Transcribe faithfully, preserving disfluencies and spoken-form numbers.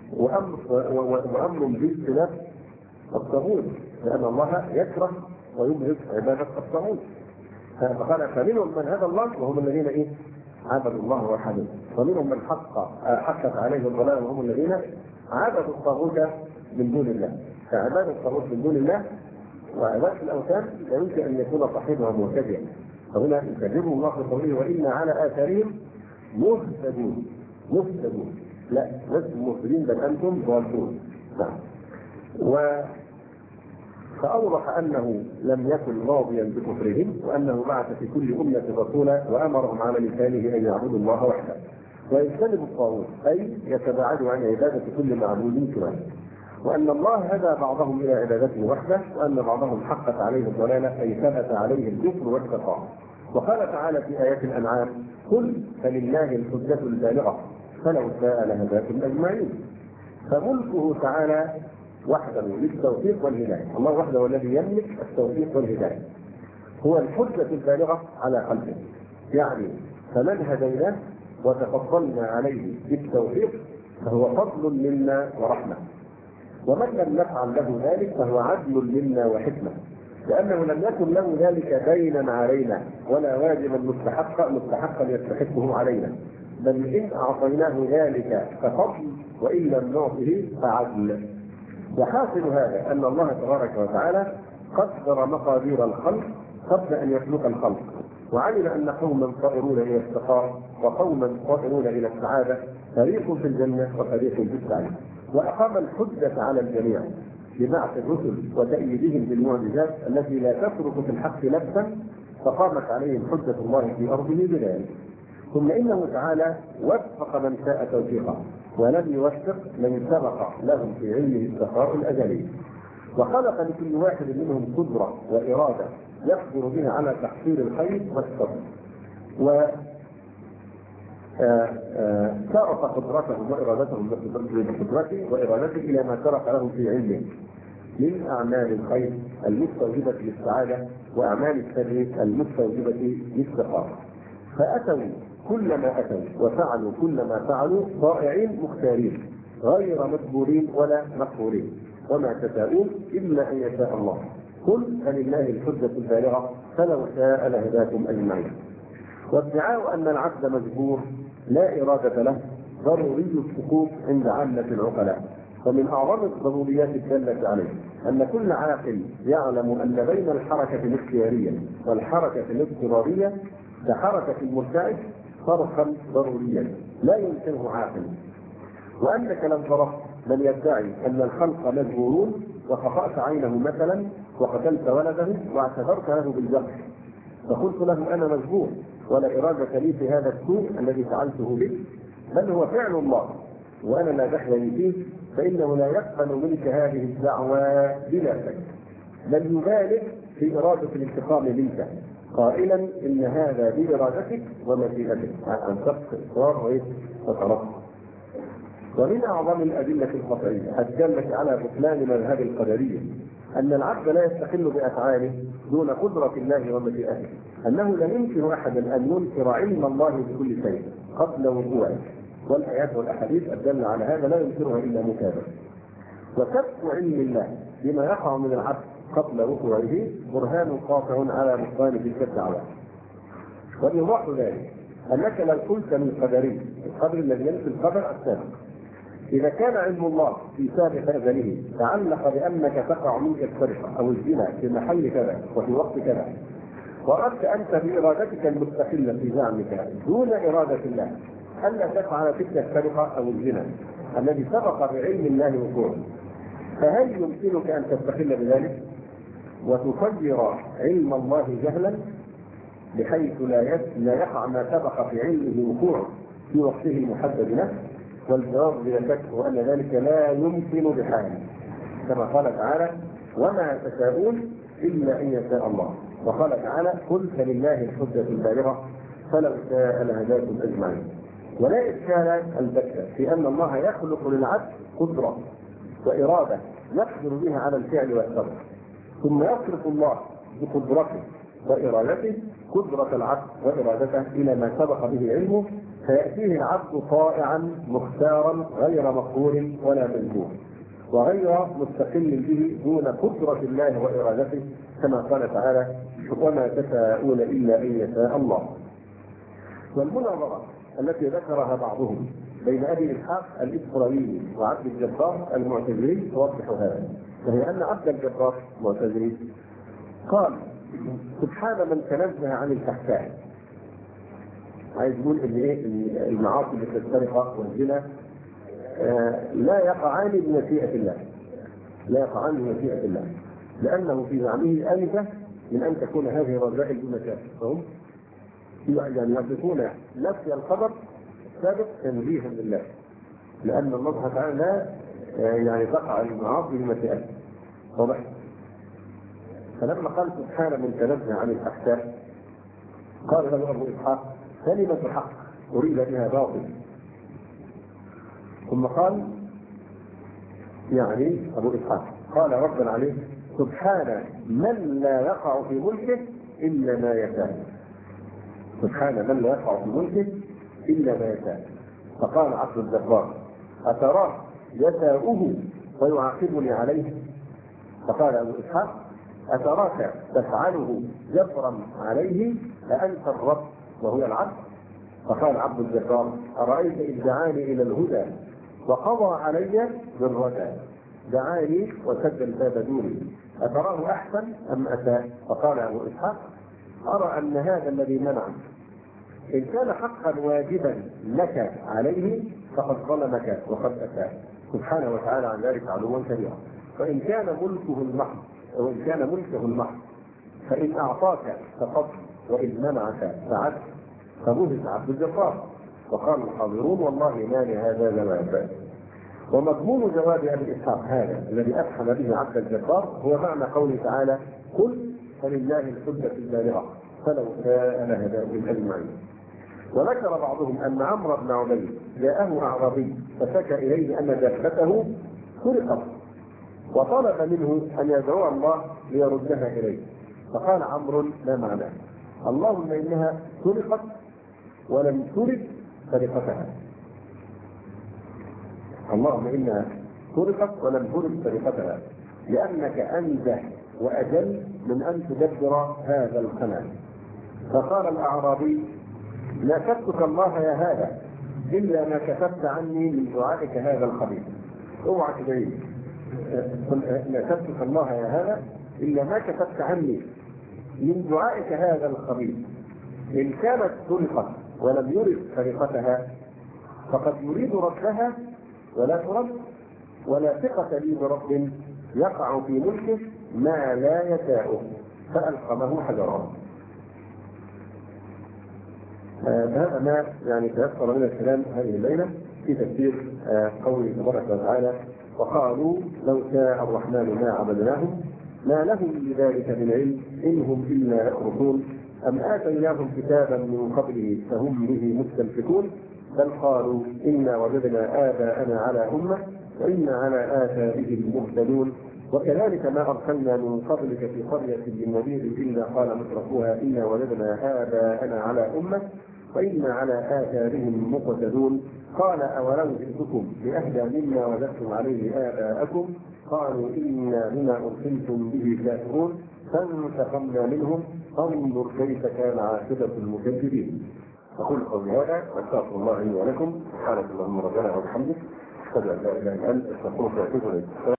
وأمر, وأمر باجتناب الطاغوت، لأن الله يكره ويبغض عبادة الطاغوت. فقال فمنهم من هدى الله وهم الذين إيه؟ عبدوا الله وحده، ومنهم من حق حقت عليه الضلال وهم الذين عبدوا الطاغوت من دون الله. فعبادة الطاغوت من دون الله وعبادة الأوثان لا يمكن أن يكون صاحبها مبتدعا. فهنا يكذبه الله بقوله وإنا على آثارهم مهتدون. مهتدون لا لست مهتدين بل أنتم ضالون. نعم. و فأوضح أنه لم يكن راضيا بكفرهم، وأنه بعث في كل أمة رسولا وأمرهم على لسانه أن يعبدوا الله وحده ويجتنبوا الطاغوت، أي يتباعدوا عن عبادة كل معبود سواه، وأن الله هدى بعضهم إلى عبادته وحده، وأن بعضهم حقت عليه الضلالة أي ثبت عليه الكفر والشقاء. وقال تعالى في آيات الأنعام قل فلله الحجة البالغة فلو شاء لهداكم أجمعين. فملكه تعالى وحده للتوفيق والهداية، الله وحده الذي يملك التوفيق والهداية، هو الحجة البالغة على قلبه. يعني فمن هديناه وتفضلنا عليه بالتوفيق فهو فضل منا ورحمة، ومن لم نفعل له ذلك فهو عدل منا وحكمة، لأنه لم يكن له ذلك دينا علينا ولا واجبا مستحقا مستحقا يستحقه علينا، بل إن أعطيناه ذلك ففضل وإن لم نعطه فعدل. وحاصل هذا أن الله تبارك وتعالى قدر مقادير الخلق قبل أن يخلق الخلق، وعلم أن قوما صائرون إلى الشقاء وقوما صائرون إلى السعادة، فريق في الجنة وفريق في السعير، وأقام الحجة على الجميع ببعث الرسل وتأييدهم بالمعجزات التي لا تترك في الحق نفسا، فقامت عليهم حجة الله في أرضه بذلك. ثم إنه تعالى وفق من شاء توفيقه ولم يوفق من سبق لهم في علمه البقاء الأزلي، وخلق لكل واحد منهم قدرة وإرادة يقدر بها على تحصيل الخير والشر، و صرف قدرته وإرادته بقدرته وإرادته إلى ما ترك له في علمه من أعمال الخير المستوجبة للسعادة وأعمال الشر المستوجبة للشقاء. فأتوا كل ما أتوا وفعلوا كل ما فعلوا طائعين مختارين غير مجبورين ولا مقهورين، وما تشاءون إلا أن يشاء الله. قل فلله الحجة البالغة فلو شاء لهداكم أجمعين. وادعاء أن العبد مجبور لا إرادة له ضروري السقوط عند عامة العقلاء، ومن أعظم الضروريات الدالة عليه أن كل عاقل يعلم أن بين الحركة الاختيارية والحركة الاضطرارية كحركة المرتعد فرقا ضروريا لا يمكنه عاقل، وأنك لم ترى من يدعي أن الخلق مجبورون وقطعت عينه مثلا وقتلت ولده واعتذرت له بالجهل فقلت له أنا مجبور ولا إرادة لي في هذا السوء الذي فعلته بك، بل هو فعل الله وأنا لا دخل لي فيه، فإنه لا يقبل منك هذه الدعوة بلا شك، بل يبالغ في إرادة الانتقام منك قائلا إن هذا بإرادتك ومشيئتك عن سبق إصرار وترك. ومن أعظم الأدلة القطعية الدالة على بطلان مذهب القدرية أن العبد لا يستقل بأفعاله دون قدرة الله ومشيئته، أنه لا يمكن أحدا أن ينكر علم الله بكل شيء قبل وقوعه، والآيات والأحاديث الدالة على هذا لا ينكرها إلا متابع. وكف علم الله بما يقع من العبد قبل وقوعه برهان قاطع على بطلان تلك الدعوة. وإيضاح ذلك أنك لو قلت من قدري القدر الذي ينفي القدر السابق إذا كان علم الله في سابق أزله تعلق بأنك تقع منك السرقة أو الزنا في محل كذا وفي وقت كذا، وأردت أنت بإرادتك المستقلة في زعمك دون إرادة الله ألا تفعل تلك السرقة أو الزنا الذي سبق بعلم الله وقوعه، فهل يمكنك أن تستقل بذلك وتفجر علم الله جهلا بحيث لا يقع ما سبق في علمه وقوعه في وقته المحدد له؟ والجواب بلا شك هو أن ذلك لا يمكن بحال، كما قال تعالى وما تشاءون إلا أن يشاء الله. وقال تعالى قل فلله الحجة البالغة فلو شاء لهداكم أجمعين. ولا إشكال البتة في أن الله يخلق للعبد قدرة وإرادة يقدر بها على الفعل والترك، ثم يصرف الله بقدرته وإرادته قدرة العبد وإرادته إلى ما سبق به علمه فيأتيه العبد طائعا مختارا غير مقهور ولا مجبور، وغير مستقل به دون قدرة الله وإرادته، كما قال تعالى: وما تشاءون إلا أن يشاء الله. والمناظرة التي ذكرها بعضهم بين أبي إسحاق الإسرائيلي وعبد الجبار المعتزلي توضح هذا، وهي أن عبد الجبار المعتزلي قال: سبحان من تنزه عن الفحشاء. عايز يقول ان ايه المعاصي مثل السرقه والزنا آه لا يقعان بمشيئه الله، لا يقعان بمشيئه الله، لانه في زعمه انفه من ان تكون هذه الرذائل بمشاكل، فهم يعني يصفون نفي القدر السابق تنزيها لله، لان الله سبحانه وتعالى لا آه يعني تقع المعاصي بمشيئته. واضح؟ فلما قال سبحان من تنزه عن الفحشاء قال له ابو اسحاق: كلمة حق أريد بها باطل. ثم قال يعني أبو إسحاق قال ردا عليه: سبحان من لا يقع في ملكه إلا ما يشاء. سبحان من لا يقع في ملكه إلا ما يشاء. فقال عبد الجبار: أتراه يشاؤه ويعاقبني عليه؟ فقال أبو إسحاق: أتراك تفعله جبرا عليه أأنت الرب وهو العبد؟ فقال عبد الجبار: أرأيت إذ دعاني إلى الهدى وقضى علي بالردى، دعاني وسد الباب دوني، أتراه أحسن أم أساء؟ فقال أبو إسحاق: أرى أن هذا الذي منعك إن كان حقا واجبا لك عليه فقد ظلمك وقد أساء، سبحانه وتعالى عن ذلك علوا كبيرا. فإن كان ملكه المحض أو إن كان ملكه المحض فإن أعطاك فقط وإن منعك فعدت، فبهت عبد الجبار. وقال الحاضرون: والله ما لهذا زمان. ومضمون جواب ابي اسحاق هذا الذي افحم به عبد الجبار هو معنى قوله تعالى: قل فلله الحجة البالغة فلو شاء لهداكم اجمعين. وذكر بعضهم ان عمرو بن عبيد جاءه اعرابي فشكى اليه ان دابته سرقت وطلب منه ان يدعو الله ليردها اليه، فقال عمرو: لا معنى، اللهم انها سرقت ولم ترد سرقتها. اللهم انها سرقت ولم ترد سرقتها لانك انزه واجل من ان تدبر هذا الخلل. فقال الاعرابي: لا كتبك الله يا هذا الا ما كتبت عني من دعائك هذا الخبيث. اوعى تدعي لا كتبك الله يا هذا الا ما كتبت عني من دعائك هذا الخبيث. إن كانت سرقت ولم يرد سرقتها فقد يريد ردها ولا ترد، ولا ثقة لي برب يقع في ملكه ما لا يشاء، فألقمه حجرا. هذا ما يعني تيسر من الكلام هذه الليلة في تفسير قوله تبارك وتعالى: وقالوا لو شاء الرحمن ما عبدناهم ما لهم بذلك من علم إن هم إلا يخرصون أم آتيناهم كتابا من قبله فهم به مستمسكون بل قالوا إنا وجدنا آباءنا على أمة وإنا على آثارهم مهتدون وكذلك ما أرسلنا من قبلك في قرية من نذير إلا قال مترفوها إنا وجدنا آباءنا على أمة وإنا على آثارهم مقتدون قال أولو جئتكم بأهدى مما وجدتم عليه آباءكم قالوا إنا بما أرسلتم به كافرون فانتقمنا منهم فانظر كيف كان عاقبة المكذبين. أقول قولي هذا وأستغفر الله لي ولكم سبحانك اللهم ربنا وبحمدك أشهد أن لا إله إلا أنت أستغفرك وأتوب إليك.